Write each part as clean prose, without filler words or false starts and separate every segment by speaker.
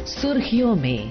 Speaker 1: सुर्खियों में।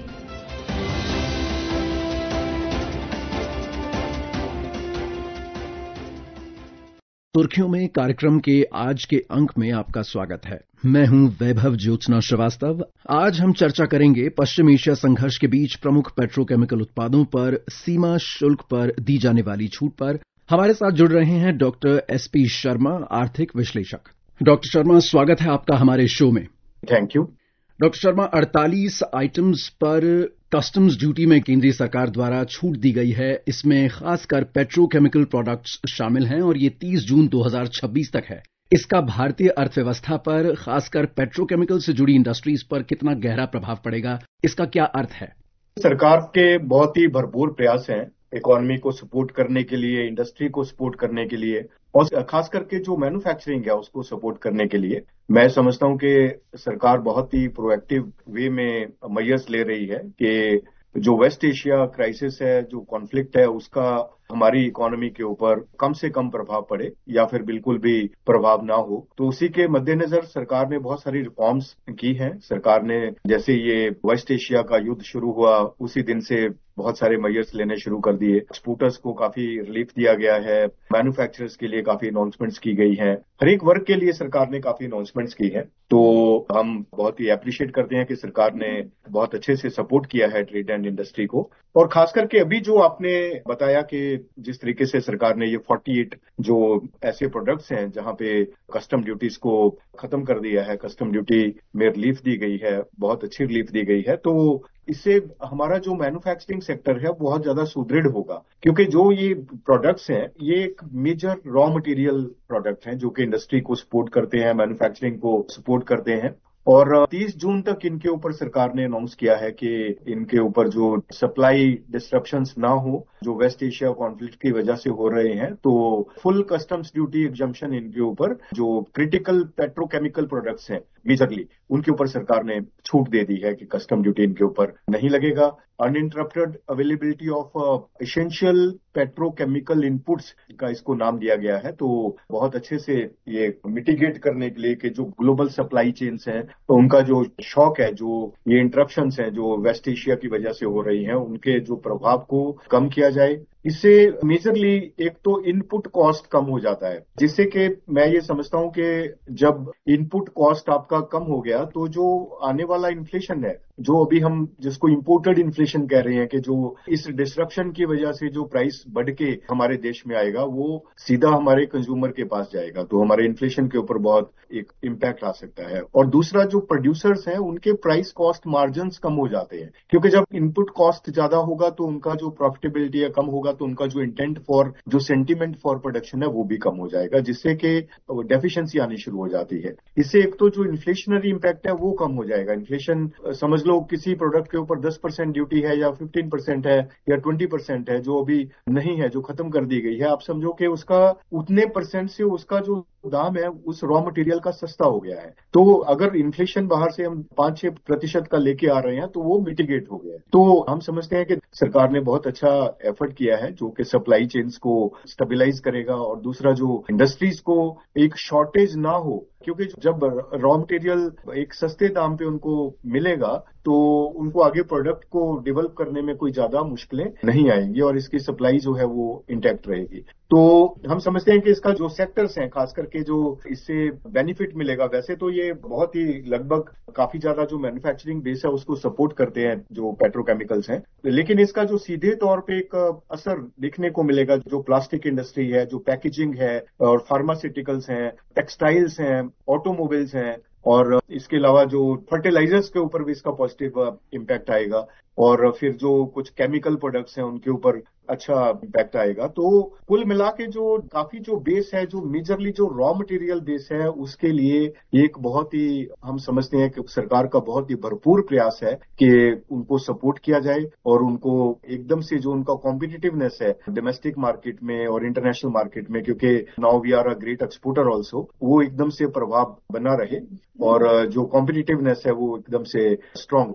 Speaker 2: सुर्खियों में कार्यक्रम के आज के अंक में आपका स्वागत है। मैं हूं वैभव ज्योत्सना श्रीवास्तव। आज हम चर्चा करेंगे पश्चिम एशिया संघर्ष के बीच प्रमुख पेट्रोकेमिकल उत्पादों पर सीमा शुल्क पर दी जाने वाली छूट पर। हमारे साथ जुड़ रहे हैं डॉक्टर एसपी शर्मा, आर्थिक विश्लेषक। डॉक्टर शर्मा, स्वागत है आपका हमारे शो में।
Speaker 3: Thank you.
Speaker 2: Doctor Sharma, 48 items पर कस्टम्स ड्यूटी में केंद्रीय सरकार द्वारा छूट दी गई है। इसमें खासकर पेट्रोकेमिकल प्रोडक्ट्स शामिल हैं और ये 30 जून 2026 तक है। इसका भारतीय अर्थव्यवस्था पर, खासकर पेट्रोकेमिकल से जुड़ी इंडस्ट्रीज पर कितना गहरा प्रभाव पड़ेगा, इसका क्या अर्थ है?
Speaker 3: सरकार के बहुत ही भरपूर प्रयास हैं इकोनॉमी को सपोर्ट करने के लिए, इंडस्ट्री को सपोर्ट करने के लिए और खास करके जो मैन्युफैक्चरिंग है उसको सपोर्ट करने के लिए। मैं समझता हूं कि सरकार बहुत ही प्रोएक्टिव वे में मेजर्स ले रही है कि जो वेस्ट एशिया क्राइसिस है, जो कॉन्फ्लिक्ट है, उसका हमारी इकोनॉमी के ऊपर कम से कम प्रभाव पड़े या फिर बिल्कुल भी प्रभाव ना हो। तो उसी के मद्देनजर सरकार ने बहुत सारी रिफॉर्म्स की हैं। सरकार ने जैसे ये वेस्ट एशिया का युद्ध शुरू हुआ उसी दिन से बहुत सारे मेजर्स लेने शुरू कर दिए। एक्सपोर्टर्स को काफी रिलीफ दिया गया है, मैन्युफैक्चरर्स के लिए काफी अनाउंसमेंट्स की गई हैं, हर एक वर्ग के लिए सरकार ने काफी अनाउंसमेंट्स की हैं। तो हम बहुत ही अप्रिशिएट करते हैं कि सरकार ने बहुत अच्छे से सपोर्ट किया है ट्रेड एंड इंडस्ट्री को। और खास करके अभी जो आपने बताया कि जिस तरीके से सरकार ने ये 48 जो ऐसे प्रोडक्ट्स हैं जहां पे कस्टम ड्यूटीज को खत्म कर दिया है, कस्टम ड्यूटी में रिलीफ दी गई है, बहुत अच्छी रिलीफ दी गई है, तो इससे हमारा जो मैन्युफैक्चरिंग सेक्टर है बहुत ज्यादा सुदृढ़ होगा। क्योंकि जो ये प्रोडक्ट्स हैं ये एक मेजर रॉ मटेरियल प्रोडक्ट हैं जो कि इंडस्ट्री को सपोर्ट करते हैं, मैन्युफैक्चरिंग को सपोर्ट करते हैं। और 30 जून तक इनके ऊपर सरकार ने अनाउंस किया है कि इनके ऊपर जो सप्लाई डिस्ट्रप्शंस ना हो, जो वेस्ट एशिया कॉन्फ्लिक्ट की वजह से हो रहे हैं, तो फुल कस्टम्स ड्यूटी एग्जम्पशन इनके ऊपर जो क्रिटिकल पेट्रोकेमिकल प्रोडक्ट्स हैं मेजरली उनके ऊपर सरकार ने छूट दे दी है कि कस्टम ड्यूटी इनके ऊपर नहीं लगेगा। Uninterrupted availability of essential petrochemical inputs का इसको नाम दिया गया है। तो बहुत अच्छे से ये मिटिगेट करने के लिए कि जो ग्लोबल सप्लाई चेन्स हैं तो उनका जो शॉक है, जो ये इंटरप्शंस हैं जो वेस्ट एशिया की वजह से हो रही हैं, उनके जो प्रभाव को कम किया जाए। इससे मेजरली एक तो इनपुट कॉस्ट कम हो जाता है, जिससे कि मैं ये समझता हूं कि जब इनपुट कॉस्ट आपका कम हो गया तो जो आने वाला इन्फ्लेशन है, जो अभी हम जिसको इंपोर्टेड इन्फ्लेशन कह रहे हैं कि जो इस डिस्ट्रप्शन की वजह से जो प्राइस बढ़ के हमारे देश में आएगा वो सीधा हमारे कंज्यूमर के पास जाएगा, तो हमारे इन्फ्लेशन के ऊपर बहुत एक इम्पैक्ट आ सकता है। और दूसरा, जो प्रोड्यूसर्स हैं उनके प्राइस कॉस्ट मार्जिन कम हो जाते हैं, क्योंकि जब इनपुट कॉस्ट ज्यादा होगा तो उनका जो प्रॉफिटेबिलिटी है कम होगा, तो उनका जो इंटेंट फॉर, जो सेंटीमेंट फॉर प्रोडक्शन है वो भी कम हो जाएगा, जिससे कि डेफिशिएंसी आनी शुरू हो जाती है। इससे एक तो जो इन्फ्लेशनरी इम्पैक्ट है वो कम हो जाएगा। इन्फ्लेशन समझ लो किसी प्रोडक्ट के ऊपर 10% ड्यूटी है या 15% है या 20% है जो अभी नहीं है, जो खत्म कर दी गई है, आप समझो कि उसका उतने परसेंट से उसका जो दाम है उस रॉ मटेरियल का सस्ता हो गया है। तो अगर इन्फ्लेशन बाहर से हम 5-6% का लेके आ रहे हैं तो वो मिटिगेट हो गया है। तो हम समझते हैं कि सरकार ने बहुत अच्छा एफर्ट किया है जो कि सप्लाई चेन्स को स्टेबलाइज करेगा। और दूसरा, जो इंडस्ट्रीज को एक शॉर्टेज ना हो, क्योंकि जब रॉ मटेरियल एक सस्ते दाम पे उनको मिलेगा तो उनको आगे प्रोडक्ट को डेवलप करने में कोई ज्यादा मुश्किलें नहीं आएंगी और इसकी सप्लाई जो है वो इंटैक्ट रहेगी। तो हम समझते हैं कि इसका जो सेक्टर्स हैं, खास करके जो इससे बेनिफिट मिलेगा, वैसे तो ये बहुत ही लगभग काफी ज्यादा जो मैन्युफैक्चरिंग बेस है उसको सपोर्ट करते हैं जो पेट्रोकेमिकल्स हैं, लेकिन इसका जो सीधे तौर पे एक असर देखने को मिलेगा, जो प्लास्टिक इंडस्ट्री है, जो पैकेजिंग है और फार्मास्यूटिकल्स हैं, टेक्सटाइल्स हैं, ऑटोमोबाइल्स हैं, और इसके अलावा जो फर्टिलाइजर्स के ऊपर भी इसका पॉजिटिव इम्पैक्ट आएगा, और फिर जो कुछ केमिकल प्रोडक्ट्स हैं उनके ऊपर अच्छा इम्पैक्ट आएगा। तो कुल मिला के जो काफी जो बेस है, जो मेजरली जो रॉ मटेरियल बेस है, उसके लिए एक बहुत ही, हम समझते हैं कि सरकार का बहुत ही भरपूर प्रयास है कि उनको सपोर्ट किया जाए और उनको एकदम से जो उनका कॉम्पिटिटिवनेस है डोमेस्टिक मार्केट में और इंटरनेशनल मार्केट में, क्योंकि now we are a great exporter also, वो एकदम से प्रभाव बना रहे और जो कॉम्पिटिटिवनेस है वो एकदम से स्ट्रांग रहे।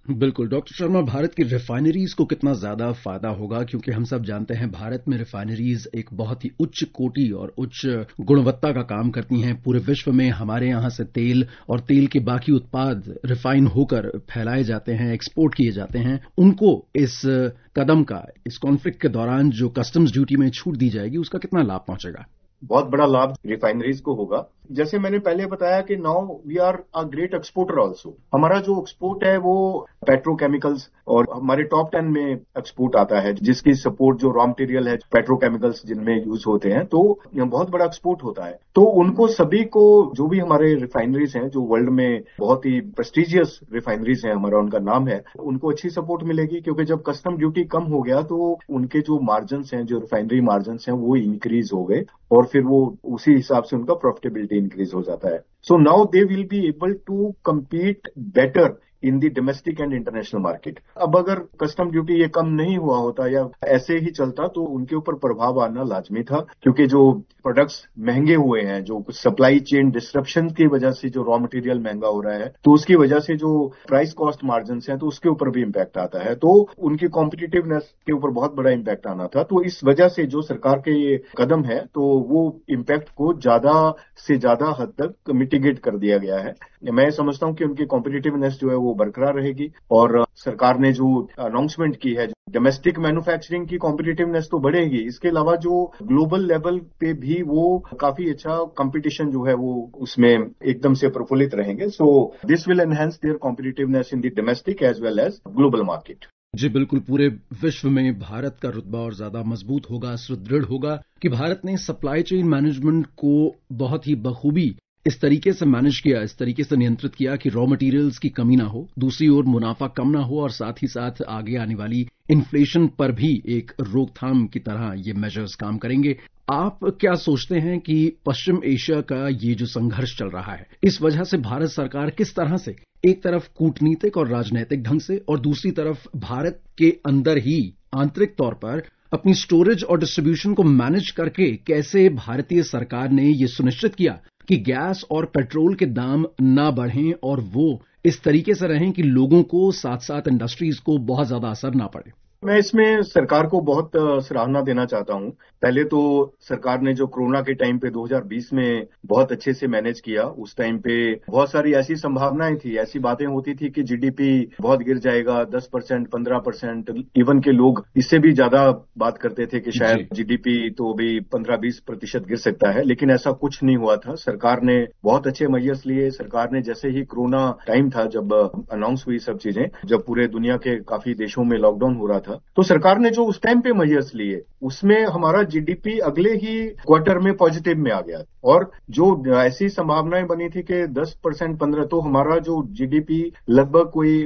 Speaker 2: बिल्कुल डॉक्टर शर्मा, भारत की रिफाइनरीज को कितना ज्यादा फायदा होगा, क्योंकि हम सब जानते हैं भारत में रिफाइनरीज एक बहुत ही उच्च कोटि और उच्च गुणवत्ता का काम करती हैं। पूरे विश्व में हमारे यहां से तेल और तेल के बाकी उत्पाद रिफाइन होकर फैलाए जाते हैं, एक्सपोर्ट किए जाते हैं। उनको इस कदम का, इस कॉन्फ्लिक्ट के दौरान जो कस्टम्स ड्यूटी में छूट दी जाएगी, उसका कितना लाभ पहुंचेगा?
Speaker 3: बहुत बड़ा लाभ रिफाइनरीज को होगा। जैसे मैंने पहले बताया कि now we are a great exporter also. हमारा जो एक्सपोर्ट है वो पेट्रोकेमिकल्स और हमारे टॉप 10 में एक्सपोर्ट आता है, जिसकी सपोर्ट जो रॉ मटेरियल है पेट्रोकेमिकल्स जिनमें यूज होते हैं, तो बहुत बड़ा एक्सपोर्ट होता है। तो उनको सभी को, जो भी हमारे रिफाइनरीज हैं जो वर्ल्ड में बहुत ही प्रेस्टिजियस रिफाइनरीज हैं, हमारा उनका नाम है, उनको अच्छी सपोर्ट मिलेगी, क्योंकि जब कस्टम ड्यूटी कम हो गया तो उनके जो मार्जिन्स हैं, जो रिफाइनरी मार्जिन्स हैं, वो इंक्रीज हो गए और फिर वो उसी हिसाब से उनका प्रॉफिटेबिलिटी इंक्रीज हो जाता है। So now they will be able to compete better in the domestic and international market. अब अगर कस्टम ड्यूटी ये कम नहीं हुआ होता या ऐसे ही चलता तो उनके ऊपर प्रभाव आना लाजमी था, क्योंकि जो प्रोडक्ट्स महंगे हुए हैं, जो सप्लाई चेन डिस्ट्रप्शन की वजह से जो रॉ मटेरियल महंगा हो रहा है, तो उसकी वजह से जो प्राइस कॉस्ट मार्जिन हैं, तो उसके ऊपर भी इम्पैक्ट आता है। तो उनकी कॉम्पिटिटिवनेस के ऊपर बहुत बड़ा इम्पैक्ट आना था। तो इस वजह से जो सरकार के ये कदम है, तो वो इम्पैक्ट को ज्यादा से ज्यादा हद तक मिटिगेट कर दिया गया है। मैं समझता हूं कि उनकी कॉम्पिटिटिवनेस जो है वो बरकरार रहेगी और सरकार ने जो अनाउंसमेंट की है, डोमेस्टिक मैन्युफैक्चरिंग की कॉम्पिटिटिवनेस तो बढ़ेगी, इसके अलावा जो ग्लोबल लेवल पे भी वो काफी अच्छा कंपटीशन जो है वो उसमें एकदम से प्रफुल्लित रहेंगे। So this will enhance their competitiveness in the domestic as well as global market.
Speaker 2: जी बिल्कुल, पूरे विश्व में भारत का रुतबा और ज्यादा मजबूत होगा, सुदृढ़ होगा कि भारत ने सप्लाई चेन मैनेजमेंट को बहुत ही बखूबी इस तरीके से मैनेज किया, इस तरीके से नियंत्रित किया कि रॉ मटेरियल्स की कमी ना हो, दूसरी ओर मुनाफा कम ना हो और साथ ही साथ आगे आने वाली इन्फ्लेशन पर भी एक रोकथाम की तरह ये मेजर्स काम करेंगे। आप क्या सोचते हैं कि पश्चिम एशिया का ये जो संघर्ष चल रहा है, इस वजह से भारत सरकार किस तरह से एक तरफ कूटनीतिक और राजनैतिक ढंग से और दूसरी तरफ भारत के अंदर ही आंतरिक तौर पर अपनी स्टोरेज और डिस्ट्रीब्यूशन को मैनेज करके कैसे भारतीय सरकार ने ये सुनिश्चित किया कि गैस और पेट्रोल के दाम ना बढ़ें और वो इस तरीके से रहें कि लोगों को साथ साथ इंडस्ट्रीज को बहुत ज्यादा असर ना पड़े?
Speaker 3: मैं इसमें सरकार को बहुत सराहना देना चाहता हूं। पहले तो सरकार ने जो कोरोना के टाइम पे 2020 में बहुत अच्छे से मैनेज किया, उस टाइम पे बहुत सारी ऐसी संभावनाएं थी, ऐसी बातें होती थी कि जीडीपी बहुत गिर जाएगा, 10%, 15%, इवन के लोग इससे भी ज्यादा बात करते थे कि शायद जीडीपी तो भी 15-20% गिर सकता है, लेकिन ऐसा कुछ नहीं हुआ था। सरकार ने बहुत अच्छे मेजर्स लिए। सरकार ने जैसे ही कोरोना टाइम था, जब अनाउंस हुई सब चीजें, जब पूरे दुनिया के काफी देशों में लॉकडाउन हो रहा था, तो सरकार ने जो उस टाइम पे मेजर्स लिए, उसमें हमारा जीडीपी अगले ही क्वार्टर में पॉजिटिव में आ गया और जो ऐसी संभावनाएं बनी थी कि 10%, 15%, तो हमारा जो जीडीपी लगभग कोई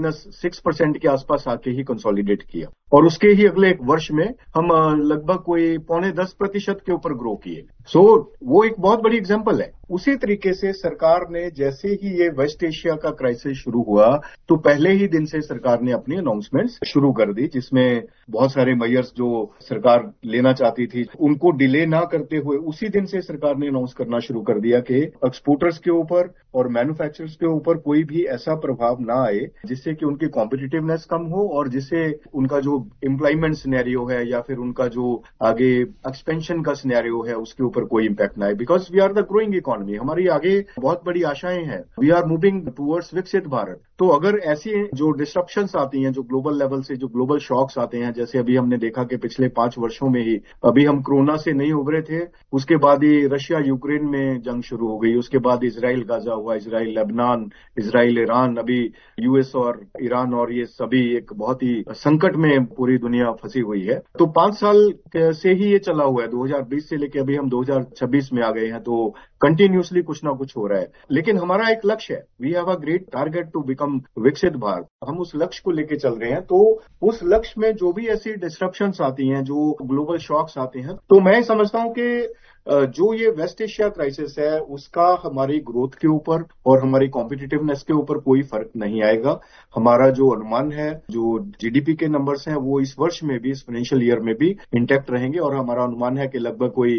Speaker 3: -6% के आसपास आके ही कंसोलिडेट किया और उसके ही अगले एक वर्ष में हम लगभग कोई 9.5% के ऊपर ग्रो किए। सो वो एक बहुत बड़ी एग्जांपल है। उसी तरीके से सरकार ने जैसे ही ये वेस्ट एशिया का क्राइसिस शुरू हुआ, तो पहले ही दिन से सरकार ने अपनी अनाउंसमेंट्स शुरू कर दी, जिसमें बहुत सारे मेजर्स जो सरकार लेना चाहती थी उनको डिले ना करते हुए उसी दिन से सरकार ने अनाउंस करना शुरू कर दिया कि एक्सपोर्टर्स के ऊपर और मैन्युफैक्चरर्स के ऊपर कोई भी ऐसा प्रभाव ना आए जिससे कि उनकी कॉम्पिटिटिवनेस कम हो और जिससे उनका जो एम्प्लॉयमेंट सिनेरियो है या फिर उनका जो आगे एक्सपेंशन का सिनेरियो है उसके ऊपर कोई इंपैक्ट ना आए। Because we are the growing economy, हमारी आगे बहुत बड़ी आशाएं हैं, वी आर मूविंग टुवर्ड्स विकसित भारत। तो अगर ऐसी जो डिस्ट्रप्शंस आती हैं, जो ग्लोबल लेवल से जो ग्लोबल शॉक्स आते हैं, जैसे अभी हमने देखा कि पिछले 5 वर्षों में ही, अभी हम कोरोना से नहीं उभरे थे, उसके बाद ही रशिया यूक्रेन में जंग शुरू हो गई, उसके बाद इजराइल गाजा हुआ, इजराइल लेबनान, इजराइल ईरान, अभी यूएस और ईरान, और ये सभी एक बहुत ही संकट में पूरी दुनिया फंसी हुई है। तो 5 साल से ही ये चला हुआ है, 2020 से लेकर अभी हम 2026 में आ गए हैं, तो कंटिन्यूसली कुछ ना कुछ हो रहा है। लेकिन हमारा एक लक्ष्य है, we have a great target to become विकसित भारत। हम उस लक्ष्य को लेकर चल रहे हैं। तो उस लक्ष्य में जो भी ऐसी डिस्ट्रप्शंस आती हैं, जो ग्लोबल शॉक्स आते हैं, तो मैं समझता हूं कि जो ये वेस्ट एशिया क्राइसिस है उसका हमारी ग्रोथ के ऊपर और हमारी कॉम्पिटिटिवनेस के ऊपर कोई फर्क नहीं आएगा। हमारा जो अनुमान है, जो जीडीपी के नंबर्स हैं, वो इस वर्ष में भी, इस फाइनेंशियल ईयर में भी इंटैक्ट रहेंगे और हमारा अनुमान है कि लगभग कोई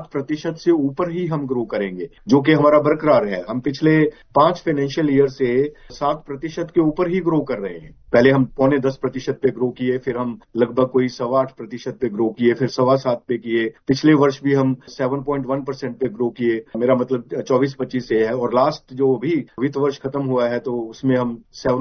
Speaker 3: 7% से ऊपर ही हम ग्रो करेंगे, जो कि हमारा बरकरार है। हम पिछले 5 फाइनेंशियल ईयर से 7% के ऊपर ही ग्रो कर रहे हैं। पहले हम 0.25% पे ग्रो किए, फिर हम लगभग कोई 8.25% पे ग्रो किए, फिर 7.25 पे किए। पिछले वर्ष भी हम 7.1% पे ग्रो किए, मेरा मतलब 24-25 से है। और लास्ट जो भी वित्त वर्ष खत्म हुआ है तो उसमें हम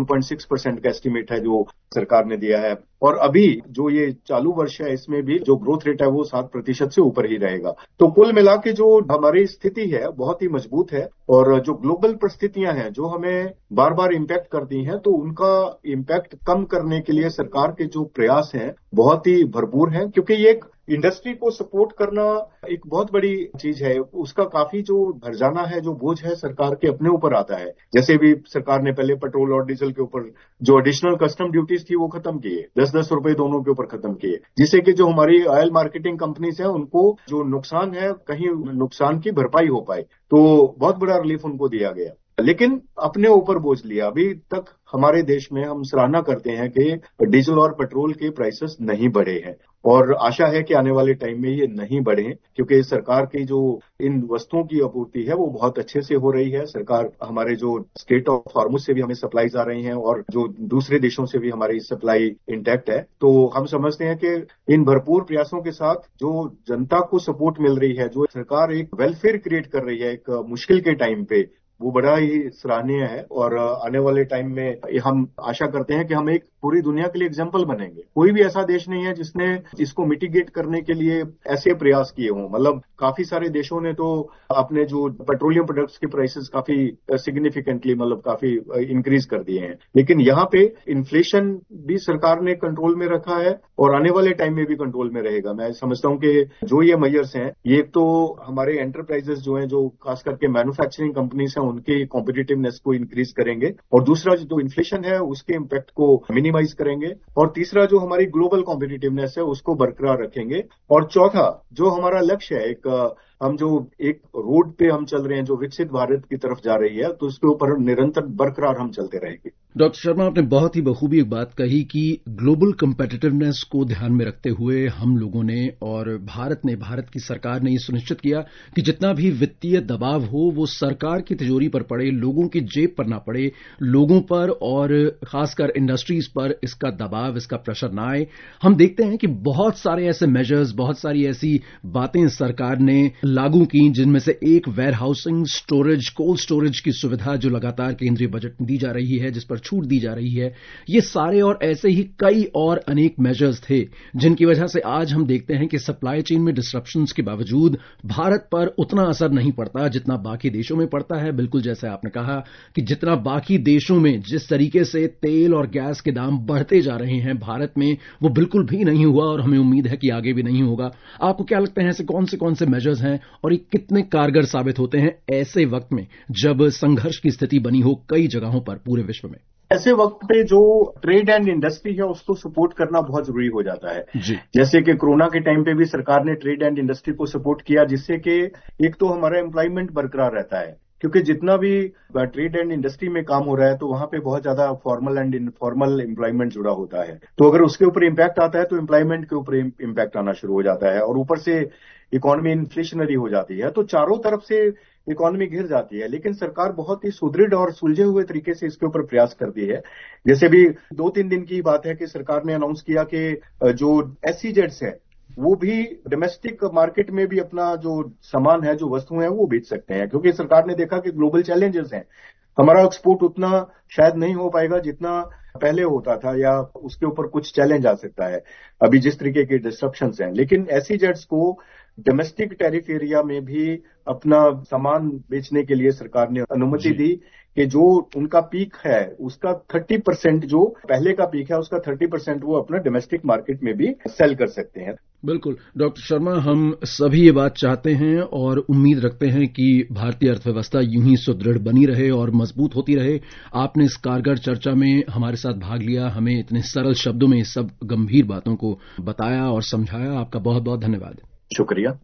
Speaker 3: 7.6% का एस्टीमेट है जो सरकार ने दिया है। और अभी जो ये चालू वर्ष है इसमें भी जो ग्रोथ रेट है वो 7% से ऊपर ही रहेगा। तो कुल मिला के जो हमारी स्थिति है बहुत ही मजबूत है और जो ग्लोबल परिस्थितियां हैं जो हमें बार बार इम्पैक्ट करती हैं, तो उनका इम्पैक्ट कम करने के लिए सरकार के जो प्रयास हैं बहुत ही भरपूर हैं, क्योंकि ये एक इंडस्ट्री को सपोर्ट करना एक बहुत बड़ी चीज है। उसका काफी जो भरजाना है, जो बोझ है, सरकार के अपने ऊपर आता है। जैसे भी सरकार ने पहले पेट्रोल और डीजल के ऊपर जो एडिशनल कस्टम ड्यूटीज थी वो खत्म किए, 10-10 रुपए दोनों के ऊपर खत्म किए, जिससे कि जो हमारी ऑयल मार्केटिंग कंपनीज है उनको जो नुकसान है कहीं नुकसान की भरपाई हो पाए, तो बहुत बड़ा रिलीफ उनको दिया गया। लेकिन अपने ऊपर बोझ लिया। अभी तक हमारे देश में हम सराहना करते हैं कि डीजल और पेट्रोल के प्राइसेस नहीं बढ़े हैं और आशा है कि आने वाले टाइम में ये नहीं बढ़े, क्योंकि सरकार की जो इन वस्तुओं की आपूर्ति है वो बहुत अच्छे से हो रही है। सरकार हमारे जो स्टेट ऑफ हॉर्मुज से भी हमें सप्लाईज आ रही हैं और जो दूसरे देशों से भी हमारी सप्लाई इंटैक्ट है। तो हम समझते हैं कि इन भरपूर प्रयासों के साथ जो जनता को सपोर्ट मिल रही है, जो सरकार एक वेलफेयर क्रिएट कर रही है एक मुश्किल के टाइम पे, वो बड़ा ही सराहनीय है। और आने वाले टाइम में हम आशा करते हैं कि हम एक पूरी दुनिया के लिए एग्जाम्पल बनेंगे। कोई भी ऐसा देश नहीं है जिसने इसको मिटिगेट करने के लिए ऐसे प्रयास किए हों। मतलब काफी सारे देशों ने तो अपने जो पेट्रोलियम प्रोडक्ट्स के प्राइसेस काफी सिग्निफिकेंटली मतलब काफी इंक्रीज कर दिए हैं, लेकिन यहाँ पे इन्फ्लेशन भी सरकार ने कंट्रोल में रखा है और आने वाले टाइम में भी कंट्रोल में रहेगा। मैं समझता हूँ कि जो ये मेजर्स हैं, ये एक तो हमारे एंटरप्राइजेस जो हैं, जो खास करके मैन्युफैक्चरिंग कंपनीज हैं, उनके कॉम्पिटिटिवनेस को इंक्रीज करेंगे, और दूसरा जो इन्फ्लेशन है उसके इम्पैक्ट को मिनिमाइज करेंगे, और तीसरा जो हमारी ग्लोबल कॉम्पिटिटिवनेस है उसको बरकरार रखेंगे, और चौथा जो हमारा लक्ष्य है, एक हम जो एक रोड पे हम चल रहे हैं जो विकसित भारत की तरफ जा रही है, तो उसके ऊपर निरंतर बरकरार हम चलते रहेंगे।
Speaker 2: डॉक्टर शर्मा, आपने बहुत ही बखूबी एक बात कही कि ग्लोबल कम्पेटिटिवनेस को ध्यान में रखते हुए हम लोगों ने और भारत की सरकार ने ये सुनिश्चित किया कि जितना भी वित्तीय दबाव हो वो सरकार की तिजोरी पर पड़े, लोगों की जेब पर ना पड़े, लोगों पर और खासकर इंडस्ट्रीज पर इसका दबाव, इसका प्रेशर ना आए। हम देखते हैं कि बहुत सारे ऐसे मेजर्स, बहुत सारी ऐसी बातें सरकार ने लागू की, जिनमें से एक warehousing, storage, cold storage की सुविधा जो लगातार केंद्रीय बजट में दी जा रही है, जिस पर छूट दी जा रही है। ये सारे और ऐसे ही कई और अनेक मेजर्स थे जिनकी वजह से आज हम देखते हैं कि सप्लाई चेन में डिसरप्शंस के बावजूद भारत पर उतना असर नहीं पड़ता जितना बाकी देशों में पड़ता है। बिल्कुल जैसे आपने कहा कि जितना बाकी देशों में जिस तरीके से तेल और गैस के दाम बढ़ते जा रहे हैं, भारत में वो बिल्कुल भी नहीं हुआ और हमें उम्मीद है कि आगे भी नहीं होगा। आपको क्या लगता है ऐसे कौन से मेजर्स हैं और ये कितने कारगर साबित होते हैं ऐसे वक्त में जब संघर्ष की स्थिति बनी हो कई जगहों पर पूरे विश्व में?
Speaker 3: ऐसे वक्त पे जो ट्रेड एंड इंडस्ट्री है उसको सपोर्ट करना बहुत जरूरी हो जाता है जी। जैसे कि कोरोना के टाइम पे भी सरकार ने ट्रेड एंड इंडस्ट्री को सपोर्ट किया, जिससे कि एक तो हमारा एम्प्लॉयमेंट बरकरार रहता है, क्योंकि जितना भी ट्रेड एंड इंडस्ट्री में काम हो रहा है तो वहां पे बहुत ज्यादा फॉर्मल एंड इनफॉर्मल एम्प्लॉयमेंट जुड़ा होता है। तो अगर उसके ऊपर इम्पैक्ट आता है तो एम्प्लॉयमेंट के ऊपर इम्पैक्ट आना शुरू हो जाता है, और ऊपर से इकोनॉमी इन्फ्लेशनरी हो जाती है, तो चारों तरफ से इकोनॉमी घिर जाती है। लेकिन सरकार बहुत ही सुदृढ़ और सुलझे हुए तरीके से इसके ऊपर प्रयास करती है। जैसे भी 2-3 दिन की बात है कि सरकार ने अनाउंस किया कि जो SEZs है वो भी डोमेस्टिक मार्केट में भी अपना जो सामान है, जो वस्तुएं हैं, वो बेच सकते हैं, क्योंकि सरकार ने देखा कि ग्लोबल चैलेंजेस हैं, हमारा एक्सपोर्ट उतना शायद नहीं हो पाएगा जितना पहले होता था, या उसके ऊपर कुछ चैलेंज आ सकता है अभी जिस तरीके के डिस्ट्रप्शंस हैं। लेकिन SEZs को डोमेस्टिक टैरिफ एरिया में भी अपना सामान बेचने के लिए सरकार ने अनुमति दी कि जो उनका पीक है उसका 30%, जो पहले का पीक है उसका 30% वो अपना डोमेस्टिक मार्केट में भी सेल कर सकते हैं।
Speaker 2: बिल्कुल डॉक्टर शर्मा, हम सभी ये बात चाहते हैं और उम्मीद रखते हैं कि भारतीय अर्थव्यवस्था यूं ही सुदृढ़ बनी रहे और मजबूत होती रहे। आपने इस कारगर चर्चा में हमारे साथ भाग लिया, हमें इतने सरल शब्दों में इस सब गंभीर बातों को बताया और समझाया। आपका बहुत बहुत धन्यवाद।
Speaker 3: शुक्रिया।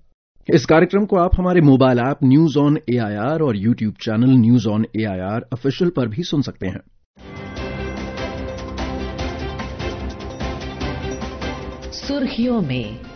Speaker 2: इस कार्यक्रम को आप हमारे mobile app news on AIR और YouTube channel news on AIR official पर भी सुन सकते हैं।
Speaker 1: सुर्खियों में